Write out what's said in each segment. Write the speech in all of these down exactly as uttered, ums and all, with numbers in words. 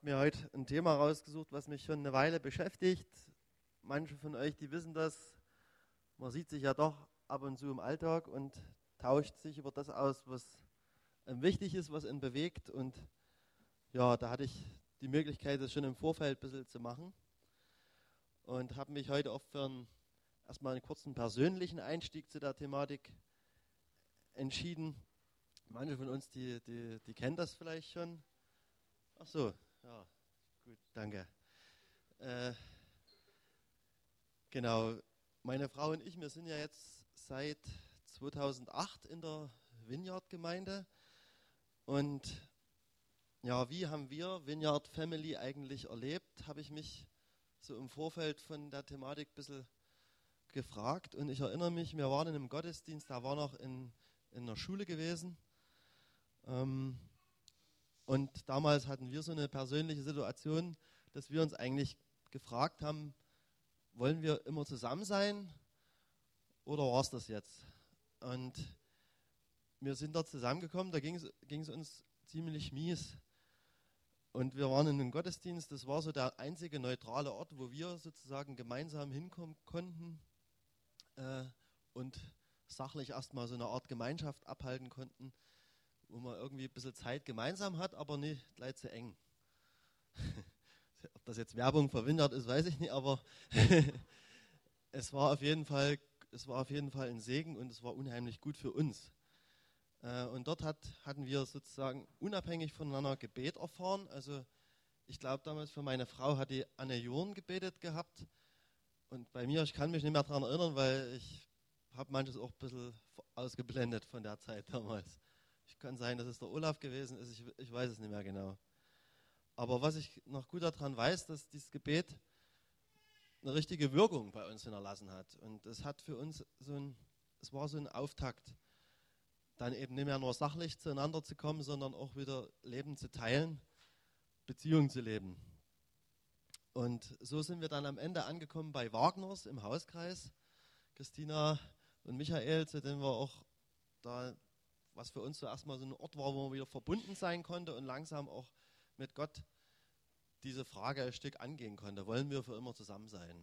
mir heute ein Thema rausgesucht, was mich schon eine Weile beschäftigt. Manche von euch, die wissen das. Man sieht sich ja doch ab und zu im Alltag und tauscht sich über das aus, was einem wichtig ist, was ihn bewegt. Und ja, da hatte ich die Möglichkeit, das schon im Vorfeld ein bisschen zu machen. Und habe mich heute auch für einen, erstmal einen kurzen persönlichen Einstieg zu der Thematik entschieden. Manche von uns, die, die, die kennen das vielleicht schon. Ach so, ja, gut, danke. Äh, genau, meine Frau und ich, wir sind ja jetzt seit zweitausendacht in der Vineyard-Gemeinde. Und ja, wie haben wir Vineyard Family eigentlich erlebt, habe ich mich so im Vorfeld von der Thematik ein bisschen gefragt. Und ich erinnere mich, wir waren in einem Gottesdienst, da war noch in, in einer Schule gewesen. Ähm, Und damals hatten wir so eine persönliche Situation, dass wir uns eigentlich gefragt haben, wollen wir immer zusammen sein oder war es das jetzt? Und wir sind dort zusammengekommen, da ging es uns ziemlich mies. Und wir waren in einem Gottesdienst, das war so der einzige neutrale Ort, wo wir sozusagen gemeinsam hinkommen konnten äh, und sachlich erstmal so eine Art Gemeinschaft abhalten konnten, wo man irgendwie ein bisschen Zeit gemeinsam hat, aber nicht gleich zu eng. Ob das jetzt Werbung für Vineyard ist, weiß ich nicht, aber es war auf jeden Fall, es war auf jeden Fall ein Segen und es war unheimlich gut für uns. Und dort hat, hatten wir sozusagen unabhängig voneinander Gebet erfahren. Also ich glaube damals für meine Frau hat die Anne Jorn gebetet gehabt und bei mir, ich kann mich nicht mehr daran erinnern, weil ich habe manches auch ein bisschen ausgeblendet von der Zeit damals. Ich kann sein, dass es der Olaf gewesen ist, ich, ich weiß es nicht mehr genau. Aber was ich noch gut daran weiß, dass dieses Gebet eine richtige Wirkung bei uns hinterlassen hat. Und es hat für uns so ein, es war so ein Auftakt, dann eben nicht mehr nur sachlich zueinander zu kommen, sondern auch wieder Leben zu teilen, Beziehungen zu leben. Und so sind wir dann am Ende angekommen bei Wagners im Hauskreis. Christina und Michael, zu denen wir auch da, was für uns so erstmal so ein Ort war, wo man wieder verbunden sein konnte und langsam auch mit Gott diese Frage ein Stück angehen konnte. Wollen wir für immer zusammen sein?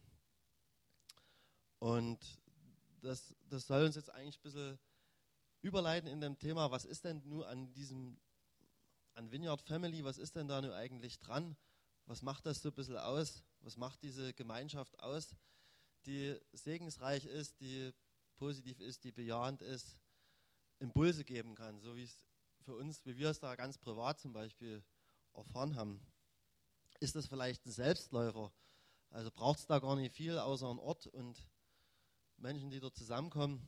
Und das, das soll uns jetzt eigentlich ein bisschen überleiten in dem Thema, was ist denn nun an diesem, an Vineyard Family, was ist denn da nun eigentlich dran? Was macht das so ein bisschen aus? Was macht diese Gemeinschaft aus, die segensreich ist, die positiv ist, die bejahend ist, Impulse geben kann, so wie es für uns, wie wir es da ganz privat zum Beispiel erfahren haben. Ist das vielleicht ein Selbstläufer? Also braucht es da gar nicht viel, außer einen Ort und Menschen, die dort zusammenkommen.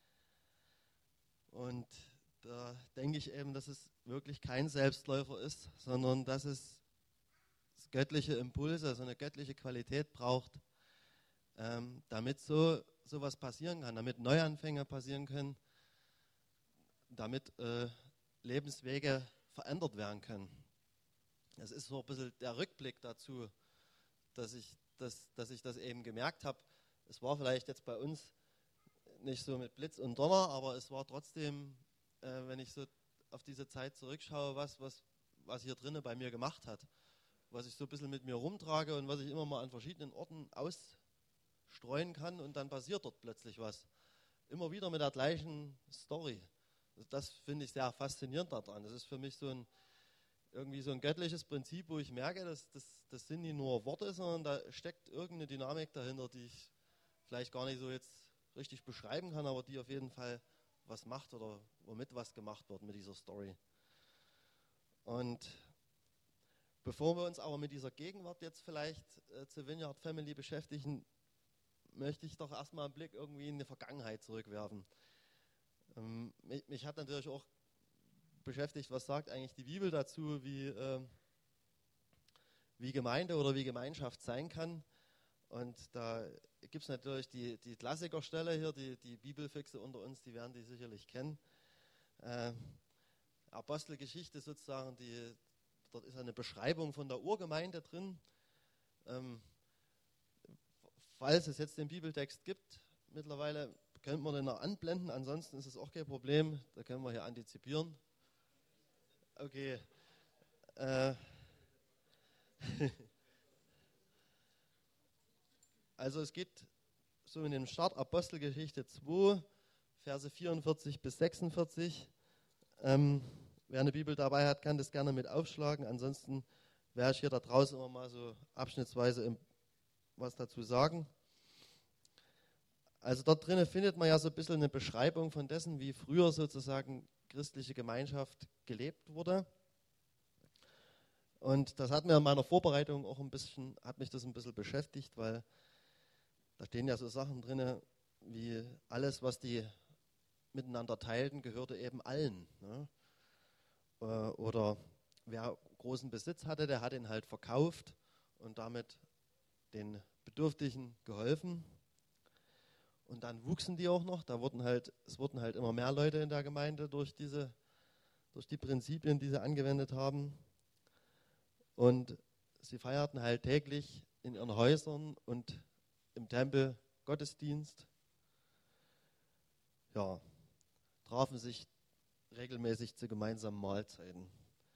Und da denke ich eben, dass es wirklich kein Selbstläufer ist, sondern dass es göttliche Impulse, so eine göttliche Qualität braucht, ähm, damit so sowas passieren kann, damit Neuanfänge passieren können, damit äh, Lebenswege verändert werden können. Das ist so ein bisschen der Rückblick dazu, dass ich das, dass ich das eben gemerkt habe. Es war vielleicht jetzt bei uns nicht so mit Blitz und Donner, aber es war trotzdem, äh, wenn ich so auf diese Zeit zurückschaue, was, was, was hier drinnen bei mir gemacht hat. Was ich so ein bisschen mit mir rumtrage und was ich immer mal an verschiedenen Orten ausstreuen kann und dann passiert dort plötzlich was. Immer wieder mit der gleichen Story. Das finde ich sehr faszinierend daran. Das ist für mich so ein, irgendwie so ein göttliches Prinzip, wo ich merke, dass das, das sind nicht nur Worte, sondern da steckt irgendeine Dynamik dahinter, die ich vielleicht gar nicht so jetzt richtig beschreiben kann, aber die auf jeden Fall was macht oder womit was gemacht wird mit dieser Story. Und bevor wir uns aber mit dieser Gegenwart jetzt vielleicht äh, zur Vineyard Family beschäftigen, möchte ich doch erstmal einen Blick irgendwie in die Vergangenheit zurückwerfen. Ähm, mich, mich hat natürlich auch beschäftigt, was sagt eigentlich die Bibel dazu, wie, äh, wie Gemeinde oder wie Gemeinschaft sein kann. Und da gibt es natürlich die, die Klassikerstelle hier, die, die Bibelfixe unter uns, die werden die sicherlich kennen. Äh, Apostelgeschichte sozusagen, die, dort ist eine Beschreibung von der Urgemeinde drin. Ähm, falls es jetzt den Bibeltext gibt, mittlerweile könnte man den noch anblenden, ansonsten ist es auch kein Problem, da können wir hier antizipieren. Okay. Äh, Also es geht so in dem Start Apostelgeschichte zwei, Verse vierundvierzig bis sechsundvierzig. Ähm, wer eine Bibel dabei hat, kann das gerne mit aufschlagen. Ansonsten werde ich hier da draußen immer mal so abschnittsweise im, was dazu sagen. Also dort drinnen findet man ja so ein bisschen eine Beschreibung von dessen, wie früher sozusagen christliche Gemeinschaft gelebt wurde. Und das hat mir in meiner Vorbereitung auch ein bisschen, hat mich das ein bisschen beschäftigt, weil da stehen ja so Sachen drin, wie alles, was die miteinander teilten, gehörte eben allen. Ne? Oder wer großen Besitz hatte, der hat ihn halt verkauft und damit den Bedürftigen geholfen. Und dann wuchsen die auch noch, da wurden halt, es wurden halt immer mehr Leute in der Gemeinde durch diese, durch die Prinzipien, die sie angewendet haben. Und sie feierten halt täglich in ihren Häusern und im Tempel Gottesdienst. Ja, trafen sich regelmäßig zu gemeinsamen Mahlzeiten.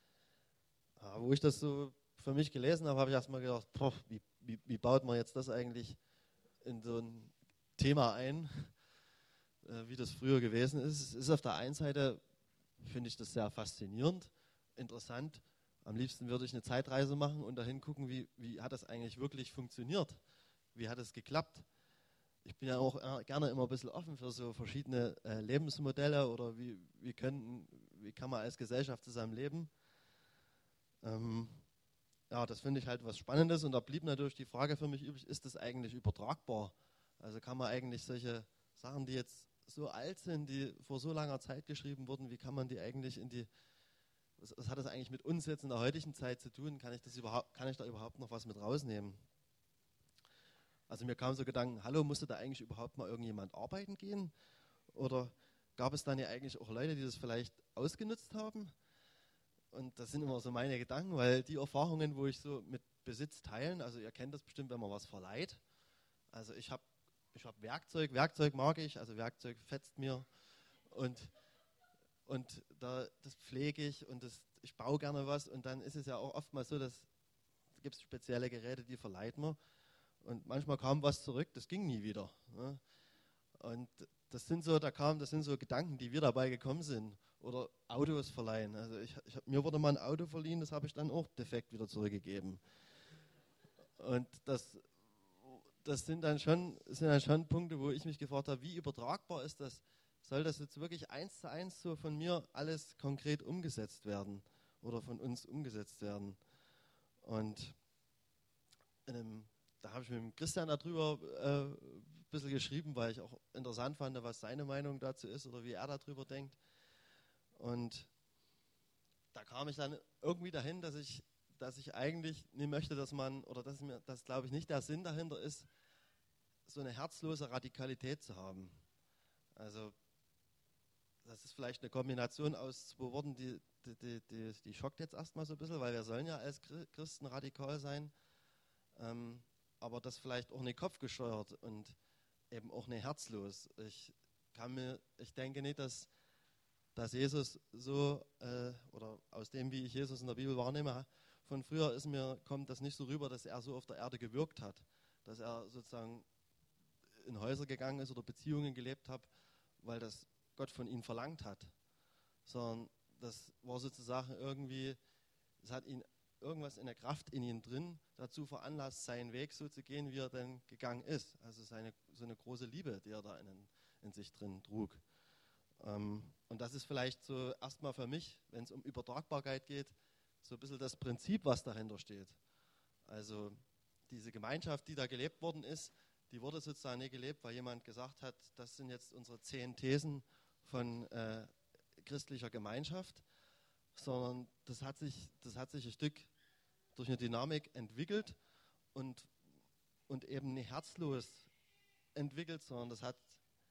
Ja, wo ich das so für mich gelesen habe, habe ich erstmal gedacht, boah, wie, wie, wie baut man jetzt das eigentlich in so ein Thema ein, äh, wie das früher gewesen ist. Es ist auf der einen Seite, finde ich das sehr faszinierend, interessant. Am liebsten würde ich eine Zeitreise machen und dahin gucken, wie, wie hat das eigentlich wirklich funktioniert? Wie hat es geklappt? Ich bin ja auch äh, gerne immer ein bisschen offen für so verschiedene äh, Lebensmodelle oder wie, wie, können, wie kann man als Gesellschaft zusammen leben. Ähm, ja, das finde ich halt was Spannendes und da blieb natürlich die Frage für mich übrig, ist das eigentlich übertragbar? Also kann man eigentlich solche Sachen, die jetzt so alt sind, die vor so langer Zeit geschrieben wurden, wie kann man die eigentlich in die, was, was hat das eigentlich mit uns jetzt in der heutigen Zeit zu tun? Kann ich, das überhaupt, kann ich da überhaupt noch was mit rausnehmen? Also mir kam so Gedanken, hallo, musste da eigentlich überhaupt mal irgendjemand arbeiten gehen? Oder gab es dann ja eigentlich auch Leute, die das vielleicht ausgenutzt haben? Und das sind immer so meine Gedanken, weil die Erfahrungen, wo ich so mit Besitz teilen, also ihr kennt das bestimmt, wenn man was verleiht. Also ich habe ich hab Werkzeug, Werkzeug mag ich, also Werkzeug fetzt mir und, und da, das pflege ich und das, ich baue gerne was und dann ist es ja auch oftmals so, dass es gibt spezielle Geräte, die verleiht man und manchmal kam was zurück, das ging nie wieder. Ne? Und das sind so, da kam, das sind so Gedanken, die wir dabei gekommen sind. Oder Autos verleihen. Also ich, ich, mir wurde mal ein Auto verliehen, das habe ich dann auch defekt wieder zurückgegeben. Und das, das sind dann schon, sind dann schon Punkte, wo ich mich gefragt habe, wie übertragbar ist das? Soll das jetzt wirklich eins zu eins so von mir alles konkret umgesetzt werden oder von uns umgesetzt werden? Und in einem, da habe ich mit dem Christian darüber äh, ein bisschen geschrieben, weil ich auch interessant fand, was seine Meinung dazu ist oder wie er darüber denkt. Und da kam ich dann irgendwie dahin, dass ich, dass ich eigentlich nicht möchte, dass man, oder dass mir, das glaube ich nicht der Sinn dahinter ist, so eine herzlose Radikalität zu haben. Also das ist vielleicht eine Kombination aus zwei Worten, die, die, die, die, die schockt jetzt erstmal so ein bisschen, weil wir sollen ja als Christen radikal sein, ähm, aber das vielleicht auch nicht kopfgesteuert und eben auch nicht herzlos. Ich kann mir, ich denke nicht, dass dass Jesus so, äh, oder aus dem, wie ich Jesus in der Bibel wahrnehme, von früher ist mir, kommt das nicht so rüber, dass er so auf der Erde gewirkt hat, dass er sozusagen in Häuser gegangen ist oder Beziehungen gelebt hat, weil das Gott von ihm verlangt hat, sondern das war sozusagen irgendwie, es hat ihn irgendwas in der Kraft in ihm drin dazu veranlasst, seinen Weg so zu gehen, wie er denn gegangen ist. Also seine, so eine große Liebe, die er da in, in sich drin trug. Ähm, und das ist vielleicht so erstmal für mich, wenn es um Übertragbarkeit geht, so ein bisschen das Prinzip, was dahinter steht. Also diese Gemeinschaft, die da gelebt worden ist, die wurde sozusagen nicht gelebt, weil jemand gesagt hat, das sind jetzt unsere zehn Thesen von äh, christlicher Gemeinschaft, sondern das hat sich, das hat sich ein Stück durch eine Dynamik entwickelt und, und eben nicht herzlos entwickelt, sondern das hat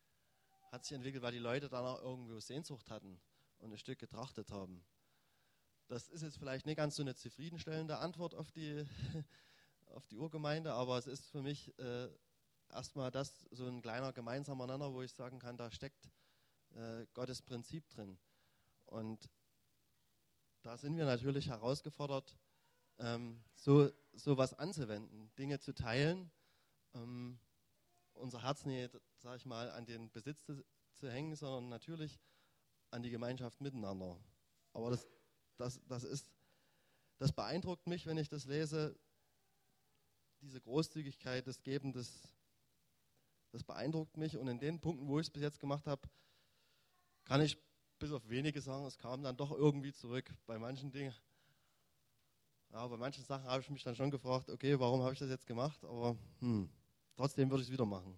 hat sich entwickelt, weil die Leute danach irgendwo Sehnsucht hatten und ein Stück getrachtet haben. Das ist jetzt vielleicht nicht ganz so eine zufriedenstellende Antwort auf die, auf die Urgemeinde, aber es ist für mich äh, erstmal das so ein kleiner gemeinsamer Nenner, wo ich sagen kann, da steckt äh, Gottes Prinzip drin. Und da sind wir natürlich herausgefordert, ähm, so sowas anzuwenden, Dinge zu teilen, ähm, unser Herz nicht, sag ich mal, an den Besitz zu, zu hängen, sondern natürlich an die Gemeinschaft miteinander. Aber das, das, das, ist, das beeindruckt mich, wenn ich das lese, diese Großzügigkeit des Gebens, das, das beeindruckt mich. Und in den Punkten, wo ich es bis jetzt gemacht habe, kann ich bis auf wenige sagen, es kam dann doch irgendwie zurück. Bei manchen Dingen, ja, bei manchen Sachen habe ich mich dann schon gefragt, okay, warum habe ich das jetzt gemacht? Aber hm, trotzdem würde ich es wieder machen.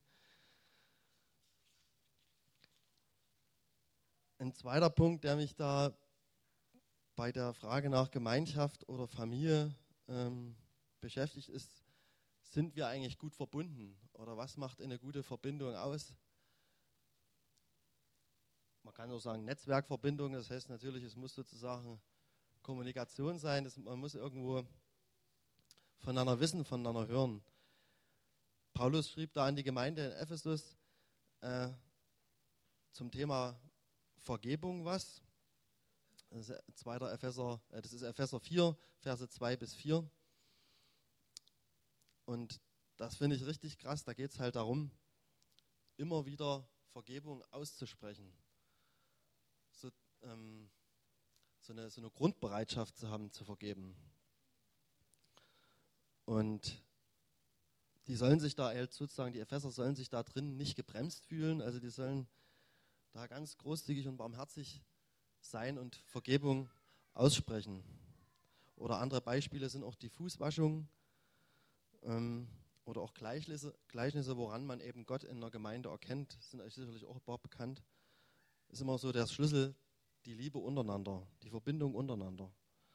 Ein zweiter Punkt, der mich da bei der Frage nach Gemeinschaft oder Familie ähm, beschäftigt, ist, sind wir eigentlich gut verbunden? Oder was macht eine gute Verbindung aus? Man kann auch sagen Netzwerkverbindung, das heißt natürlich, es muss sozusagen Kommunikation sein, das, man muss irgendwo voneinander wissen, voneinander hören. Paulus schrieb da an die Gemeinde in Ephesus äh, zum Thema Vergebung was. Das ist, zweiter Epheser, äh, das ist Epheser vier, Verse zwei bis vier. Und das finde ich richtig krass, da geht es halt darum, immer wieder Vergebung auszusprechen. So, ähm, so, eine, so eine Grundbereitschaft zu haben, zu vergeben. Und die sollen sich da halt sozusagen, die Epheser sollen sich da drin nicht gebremst fühlen, also die sollen da ganz großzügig und barmherzig sein und Vergebung aussprechen. Oder andere Beispiele sind auch die Fußwaschung ähm, oder auch Gleichnisse, Gleichnisse, woran man eben Gott in der Gemeinde erkennt, sind euch sicherlich auch ein paar bekannt. Ist immer so der Schlüssel, die Liebe untereinander, die Verbindung untereinander.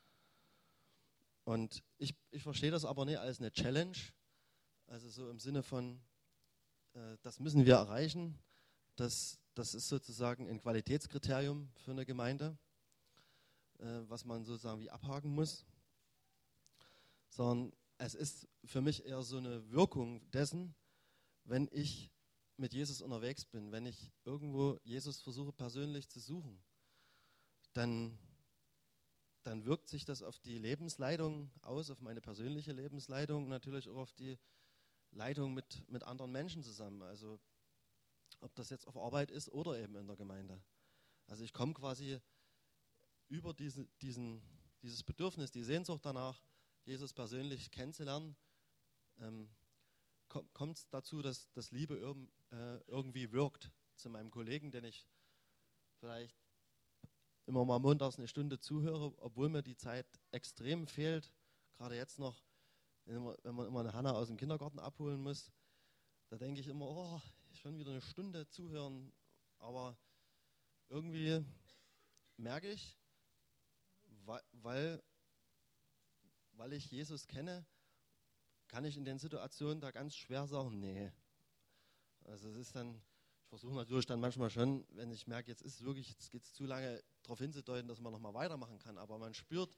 Und ich, ich verstehe das aber nicht als eine Challenge, also so im Sinne von, äh, das müssen wir erreichen, das, das ist sozusagen ein Qualitätskriterium für eine Gemeinde, äh, was man sozusagen wie abhaken muss, sondern es ist für mich eher so eine Wirkung dessen, wenn ich mit Jesus unterwegs bin, wenn ich irgendwo Jesus versuche persönlich zu suchen, dann, dann wirkt sich das auf die Lebensleitung aus, auf meine persönliche Lebensleitung und natürlich auch auf die Leitung mit, mit anderen Menschen zusammen. Also ob das jetzt auf Arbeit ist oder eben in der Gemeinde. Also ich komme quasi über diese, diesen, dieses Bedürfnis, die Sehnsucht danach, Jesus persönlich kennenzulernen, ähm, kommt es dazu, dass, dass Liebe irg äh, irgendwie wirkt zu meinem Kollegen, den ich vielleicht immer mal montags eine Stunde zuhöre, obwohl mir die Zeit extrem fehlt. Gerade jetzt noch, wenn man, wenn man immer eine Hanna aus dem Kindergarten abholen muss, da denke ich immer, oh, schon wieder eine Stunde zuhören. Aber irgendwie merke ich, weil, weil, weil ich Jesus kenne, kann ich in den Situationen da ganz schwer sagen, nee. Also es ist dann, ich versuche natürlich dann manchmal schon, wenn ich merke, jetzt ist es wirklich, jetzt geht es zu lange, darauf hinzudeuten, dass man nochmal weitermachen kann. Aber man spürt,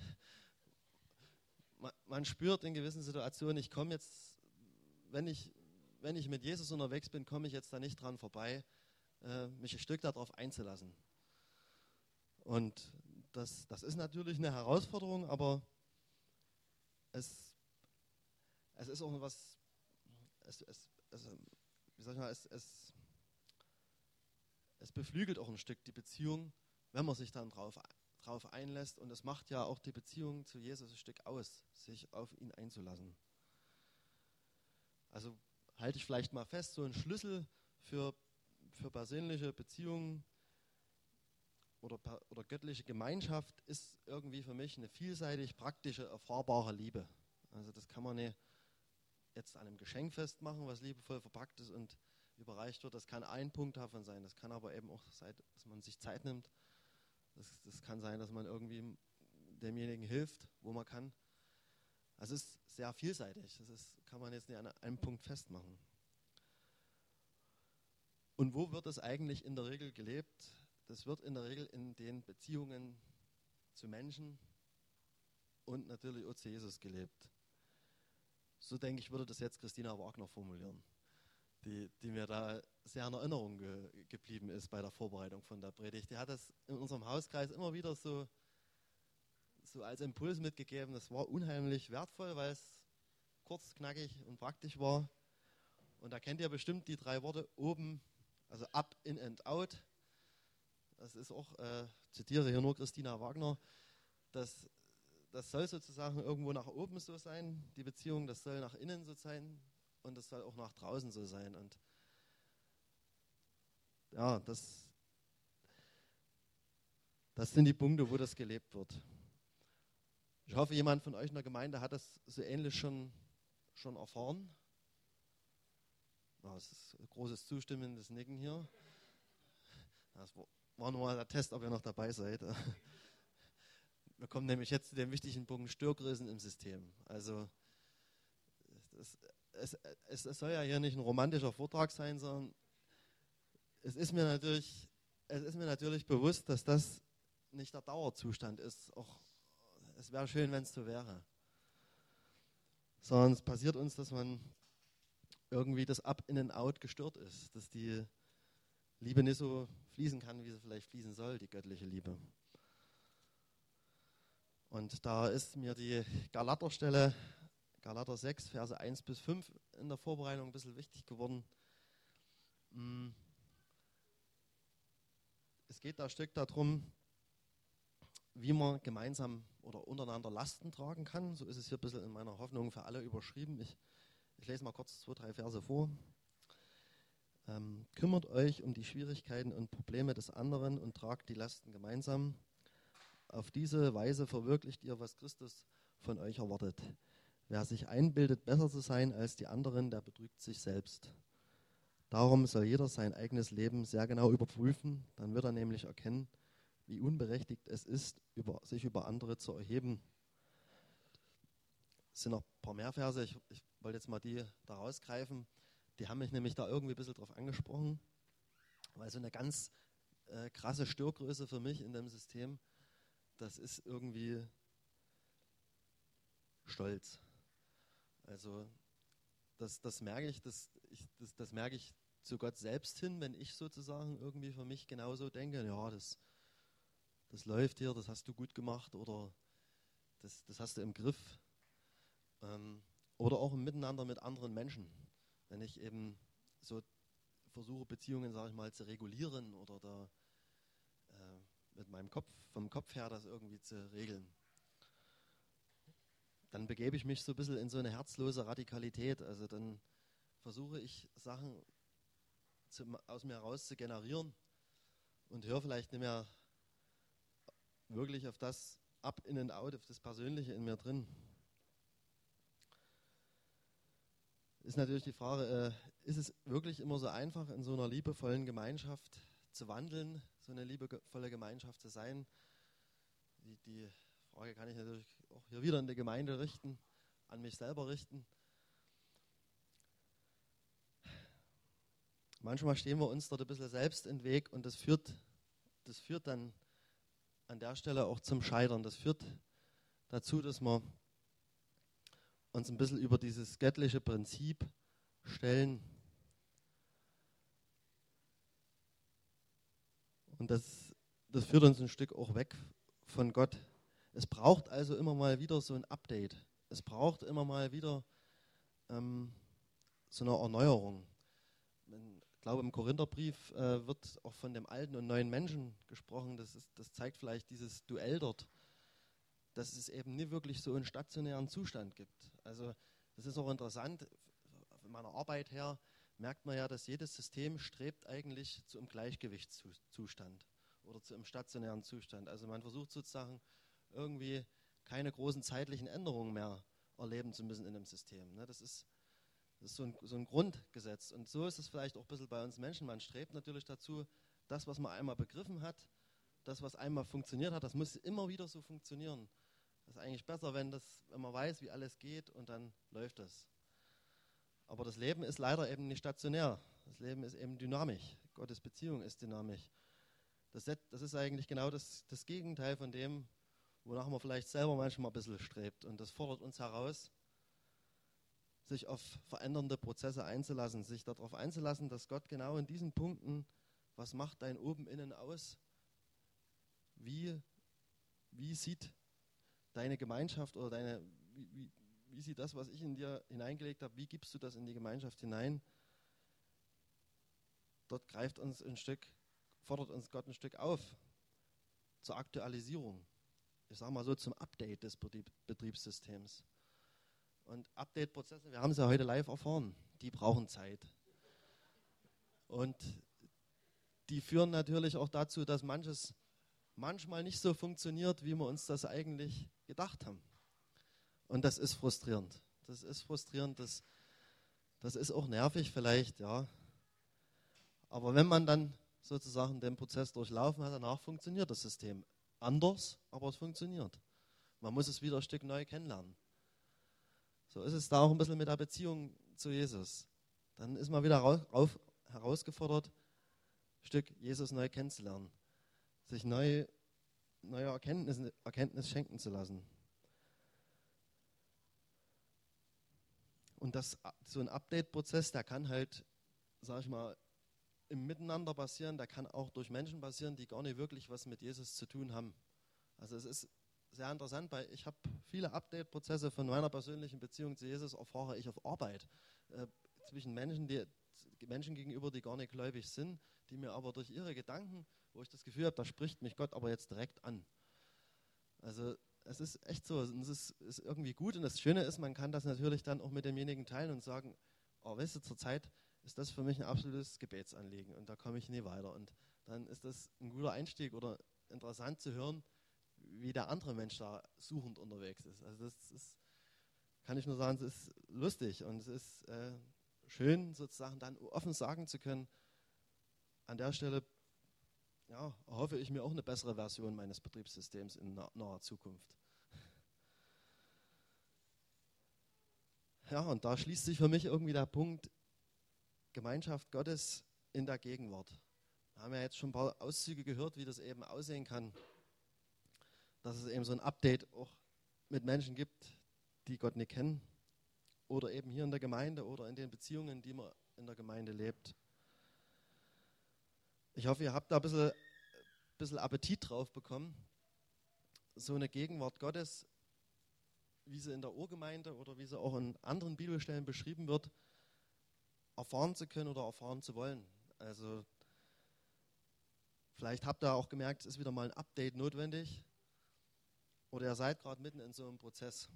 man, man spürt in gewissen Situationen, ich komme jetzt, wenn ich, wenn ich mit Jesus unterwegs bin, komme ich jetzt da nicht dran vorbei, äh, mich ein Stück darauf einzulassen. Und das, das ist natürlich eine Herausforderung, aber es, es ist auch was, es, es, es, wie sag ich mal, es, es, es beflügelt auch ein Stück die Beziehung, wenn man sich dann drauf, drauf einlässt. Und es macht ja auch die Beziehung zu Jesus ein Stück aus, sich auf ihn einzulassen. Also halte ich vielleicht mal fest, so ein Schlüssel für, für persönliche Beziehungen oder, oder göttliche Gemeinschaft ist irgendwie für mich eine vielseitig praktische, erfahrbare Liebe. Also das kann man nicht jetzt an einem Geschenk festmachen, was liebevoll verpackt ist und überreicht wird. Das kann ein Punkt davon sein. Das kann aber eben auch sein, dass man sich Zeit nimmt. Das, das kann sein, dass man irgendwie demjenigen hilft, wo man kann. Also es ist sehr vielseitig. Das ist, kann man jetzt nicht an einem Punkt festmachen. Und wo wird es eigentlich in der Regel gelebt? Das wird in der Regel in den Beziehungen zu Menschen und natürlich auch zu Jesus gelebt. So denke ich, würde das jetzt Christina Wagner formulieren, die, die mir da sehr in Erinnerung ge geblieben ist bei der Vorbereitung von der Predigt. Die hat das in unserem Hauskreis immer wieder so, so als Impuls mitgegeben. Das war unheimlich wertvoll, weil es kurz, knackig und praktisch war. Und da kennt ihr bestimmt die drei Worte oben, also up, in and out. Das ist auch, äh, zitiere hier nur Christina Wagner, das, das soll sozusagen irgendwo nach oben so sein, die Beziehung, das soll nach innen so sein und das soll auch nach draußen so sein. Und ja, das, das sind die Punkte, wo das gelebt wird. Ich hoffe, jemand von euch in der Gemeinde hat das so ähnlich schon, schon erfahren. Ja, das ist ein großes zustimmendes Nicken hier. Das war nur mal der Test, ob ihr noch dabei seid. Wir kommen nämlich jetzt zu dem wichtigen Punkt Störgrößen im System. Also es, es, es, es soll ja hier nicht ein romantischer Vortrag sein, sondern es ist mir natürlich, es ist mir natürlich bewusst, dass das nicht der Dauerzustand ist. Auch, es wäre schön, wenn es so wäre. Sondern es passiert uns, dass man irgendwie das Up, In and Out gestört ist. Dass die Liebe nicht so fließen kann, wie sie vielleicht fließen soll, die göttliche Liebe. Und da ist mir die Galaterstelle, Galater sechs, Verse eins bis fünf in der Vorbereitung ein bisschen wichtig geworden. Es geht da ein Stück darum, wie man gemeinsam oder untereinander Lasten tragen kann. So ist es hier ein bisschen in meiner Hoffnung für alle überschrieben. Ich, ich lese mal kurz zwei, drei Verse vor. Ähm, kümmert euch um die Schwierigkeiten und Probleme des anderen und tragt die Lasten gemeinsam. Auf diese Weise verwirklicht ihr, was Christus von euch erwartet. Wer sich einbildet, besser zu sein als die anderen, der betrügt sich selbst. Darum soll jeder sein eigenes Leben sehr genau überprüfen, dann wird er nämlich erkennen, wie unberechtigt es ist, über, sich über andere zu erheben. Es sind noch ein paar mehr Verse, ich, ich wollte jetzt mal die da rausgreifen. Die haben mich nämlich da irgendwie ein bisschen drauf angesprochen, weil so eine ganz äh, krasse Störgröße für mich in dem System, das ist irgendwie Stolz. Also das, das merke ich, das, ich das, das merke ich zu Gott selbst hin, wenn ich sozusagen irgendwie für mich genauso denke, ja, das, das läuft hier, das hast du gut gemacht oder das, das hast du im Griff. Ähm, oder auch im Miteinander mit anderen Menschen. Wenn ich eben so versuche, Beziehungen, sage ich mal, zu regulieren oder da äh, mit meinem Kopf, vom Kopf her das irgendwie zu regeln, dann begebe ich mich so ein bisschen in so eine herzlose Radikalität. Also dann versuche ich Sachen zu, aus mir heraus zu generieren und höre vielleicht nicht mehr wirklich auf das Up, In and Out, auf das Persönliche in mir drin. Ist natürlich die Frage, äh, ist es wirklich immer so einfach, in so einer liebevollen Gemeinschaft zu wandeln, so eine liebevolle Gemeinschaft zu sein? Die, die Frage kann ich natürlich auch hier wieder in die Gemeinde richten, an mich selber richten. Manchmal stehen wir uns dort ein bisschen selbst im Weg und das führt, das führt dann an der Stelle auch zum Scheitern. Das führt dazu, dass wir uns ein bisschen über dieses göttliche Prinzip stellen. Und das, das führt uns ein Stück auch weg von Gott. Es braucht also immer mal wieder so ein Update. Es braucht immer mal wieder ähm, so eine Erneuerung. Ich glaube, im Korintherbrief äh, wird auch von dem alten und neuen Menschen gesprochen. Das, ist, das zeigt vielleicht dieses Duell dort, dass es eben nicht wirklich so einen stationären Zustand gibt. Also das ist auch interessant, von meiner Arbeit her merkt man ja, dass jedes System strebt eigentlich zu einem Gleichgewichtszustand oder zu einem stationären Zustand. Also man versucht sozusagen irgendwie keine großen zeitlichen Änderungen mehr erleben zu müssen in einem System. Ne? Das ist, das ist so, ein, so ein Grundgesetz. Und so ist es vielleicht auch ein bisschen bei uns Menschen. Man strebt natürlich dazu, das, was man einmal begriffen hat, das, was einmal funktioniert hat, das muss immer wieder so funktionieren. Das ist eigentlich besser, wenn, das, wenn man weiß, wie alles geht und dann läuft das. Aber das Leben ist leider eben nicht stationär. Das Leben ist eben dynamisch. Gottes Beziehung ist dynamisch. Das, das ist eigentlich genau das, das Gegenteil von dem, wonach man vielleicht selber manchmal ein bisschen strebt. Und das fordert uns heraus, sich auf verändernde Prozesse einzulassen, sich darauf einzulassen, dass Gott genau in diesen Punkten, was macht dein Oben, Innen aus, wie, wie sieht deine Gemeinschaft oder deine, wie, wie, wie sieht das, was ich in dir hineingelegt habe, wie gibst du das in die Gemeinschaft hinein? Dort greift uns ein Stück, fordert uns Gott ein Stück auf zur Aktualisierung. Ich sage mal so, zum Update des Betrieb, Betriebssystems. Und Update-Prozesse, wir haben es ja heute live erfahren, die brauchen Zeit. Und die führen natürlich auch dazu, dass manches manchmal nicht so funktioniert, wie wir uns das eigentlich gedacht haben. Und das ist frustrierend. Das ist frustrierend, das, das ist auch nervig vielleicht, ja. Aber wenn man dann sozusagen den Prozess durchlaufen hat, danach funktioniert das System. Anders, aber es funktioniert. Man muss es wieder ein Stück neu kennenlernen. So ist es da auch ein bisschen mit der Beziehung zu Jesus. Dann ist man wieder raus, rauf, herausgefordert, ein Stück Jesus neu kennenzulernen. Sich neu, neue Erkenntnis, Erkenntnis schenken zu lassen. Und das, so ein Update-Prozess, der kann halt, sag ich mal, im Miteinander passieren, der kann auch durch Menschen passieren, die gar nicht wirklich was mit Jesus zu tun haben. Also es ist sehr interessant, weil ich habe viele Update-Prozesse von meiner persönlichen Beziehung zu Jesus erfahre ich auf Arbeit. Äh, zwischen Menschen, die Menschen gegenüber, die gar nicht gläubig sind, die mir aber durch ihre Gedanken, wo ich das Gefühl habe, da spricht mich Gott aber jetzt direkt an. Also es ist echt so, es ist, ist irgendwie gut und das Schöne ist, man kann das natürlich dann auch mit demjenigen teilen und sagen, oh, weißt du, zurzeit ist das für mich ein absolutes Gebetsanliegen und da komme ich nie weiter. Und dann ist das ein guter Einstieg oder interessant zu hören, wie der andere Mensch da suchend unterwegs ist. Also das ist, kann ich nur sagen, es ist lustig und es ist äh, schön, sozusagen dann offen sagen zu können, an der Stelle ja, erhoffe ich mir auch eine bessere Version meines Betriebssystems in naher Zukunft. Ja, und da schließt sich für mich irgendwie der Punkt, Gemeinschaft Gottes in der Gegenwart. Wir haben ja jetzt schon ein paar Auszüge gehört, wie das eben aussehen kann, dass es eben so ein Update auch mit Menschen gibt, die Gott nicht kennen oder eben hier in der Gemeinde oder in den Beziehungen, die man in der Gemeinde lebt. Ich hoffe, ihr habt da ein bisschen, ein bisschen Appetit drauf bekommen, so eine Gegenwart Gottes, wie sie in der Urgemeinde oder wie sie auch in anderen Bibelstellen beschrieben wird, erfahren zu können oder erfahren zu wollen. Also vielleicht habt ihr auch gemerkt, es ist wieder mal ein Update notwendig oder ihr seid gerade mitten in so einem Prozess.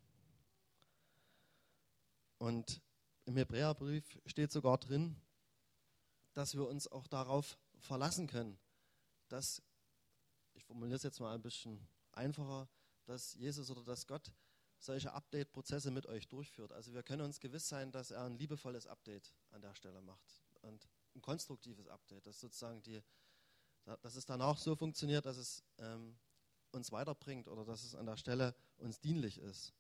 Und im Hebräerbrief steht sogar drin, dass wir uns auch darauf verlassen können, dass, ich formuliere es jetzt mal ein bisschen einfacher, dass Jesus oder dass Gott solche Update-Prozesse mit euch durchführt. Also wir können uns gewiss sein, dass er ein liebevolles Update an der Stelle macht und ein konstruktives Update, dass sozusagen die, dass es danach so funktioniert, dass es ähm, uns weiterbringt oder dass es an der Stelle uns dienlich ist.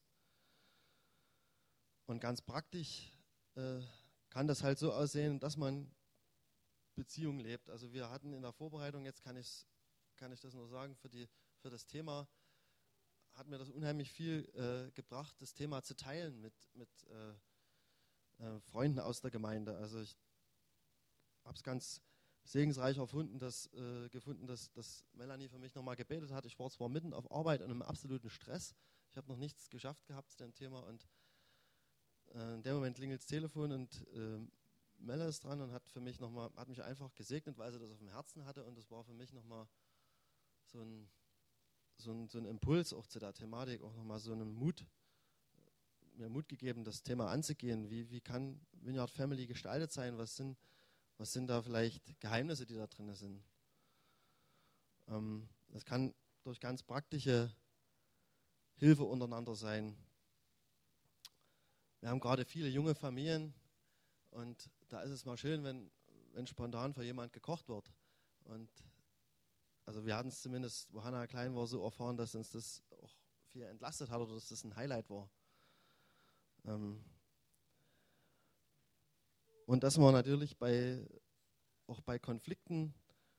Und ganz praktisch äh, kann das halt so aussehen, dass man Beziehungen lebt. Also wir hatten in der Vorbereitung, jetzt kann, ich's, kann ich das nur sagen, für, die, für das Thema, hat mir das unheimlich viel äh, gebracht, das Thema zu teilen mit, mit äh, äh, Freunden aus der Gemeinde. Also ich habe es ganz segensreich erfunden, dass, äh, gefunden, dass, dass Melanie für mich nochmal gebetet hat. Ich war zwar mitten auf Arbeit und im absoluten Stress. Ich habe noch nichts geschafft gehabt zu dem Thema und äh, in dem Moment klingelt das Telefon und äh, Melle ist dran und hat für mich noch mal, hat mich einfach gesegnet, weil sie das auf dem Herzen hatte und das war für mich nochmal so ein, so, ein, so ein Impuls auch zu der Thematik, auch nochmal so einen Mut, mir Mut gegeben, das Thema anzugehen. Wie, wie kann Vineyard Family gestaltet sein? Was sind, was sind da vielleicht Geheimnisse, die da drin sind? Ähm, das kann durch ganz praktische Hilfe untereinander sein. Wir haben gerade viele junge Familien und da ist es mal schön, wenn, wenn spontan für jemand gekocht wird. Und also wir hatten es zumindest, wo Hannah klein war, so erfahren, dass uns das auch viel entlastet hat oder dass das ein Highlight war. Ähm und dass man natürlich bei, auch bei Konflikten,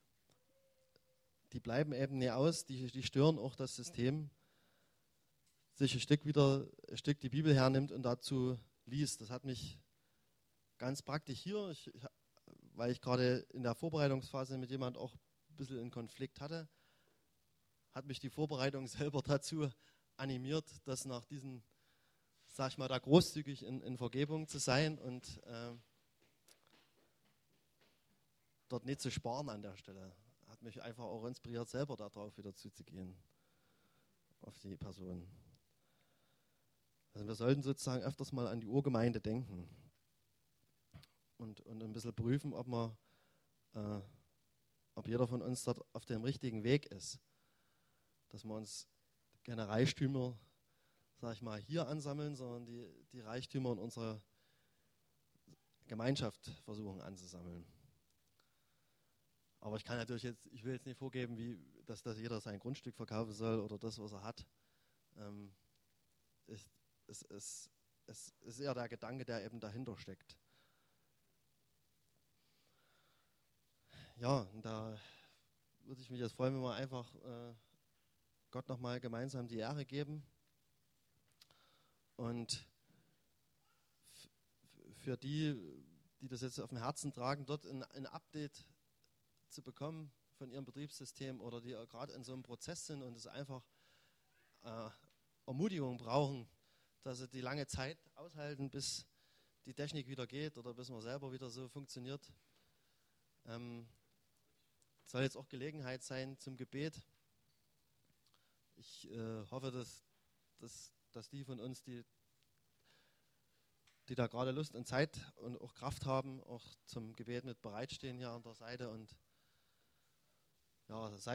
die bleiben eben nie aus, die, die stören auch das System, sich ein Stück wieder, ein Stück die Bibel hernimmt und dazu liest. Das hat mich ganz praktisch hier, ich, ich, weil ich gerade in der Vorbereitungsphase mit jemand auch ein bisschen einen Konflikt hatte, hat mich die Vorbereitung selber dazu animiert, das nach diesen, sag ich mal, da großzügig in, in Vergebung zu sein und äh, dort nicht zu sparen an der Stelle. Hat mich einfach auch inspiriert, selber darauf wieder zuzugehen, auf die Person. Also wir sollten sozusagen öfters mal an die Urgemeinde denken und, und ein bisschen prüfen, ob, man, äh, ob jeder von uns dort auf dem richtigen Weg ist. Dass wir uns keine Reichtümer, sag ich mal, hier ansammeln, sondern die, die Reichtümer in unserer Gemeinschaft versuchen anzusammeln. Aber ich kann natürlich jetzt, ich will jetzt nicht vorgeben, wie, dass, dass jeder sein Grundstück verkaufen soll oder das, was er hat. Ähm, ich, es, es, es ist eher der Gedanke, der eben dahinter steckt. Ja, und da würde ich mich jetzt freuen, wenn wir einfach äh, Gott nochmal gemeinsam die Ehre geben. Und für die, die das jetzt auf dem Herzen tragen, dort ein, ein Update zu bekommen von ihrem Betriebssystem oder die gerade in so einem Prozess sind und es einfach äh, Ermutigung brauchen, dass sie die lange Zeit aushalten, bis die Technik wieder geht oder bis man selber wieder so funktioniert. Ähm, soll jetzt auch Gelegenheit sein zum Gebet. Ich äh, hoffe, dass, dass, dass die von uns, die, die da gerade Lust und Zeit und auch Kraft haben, auch zum Gebet mit bereitstehen hier an der Seite und ja, seid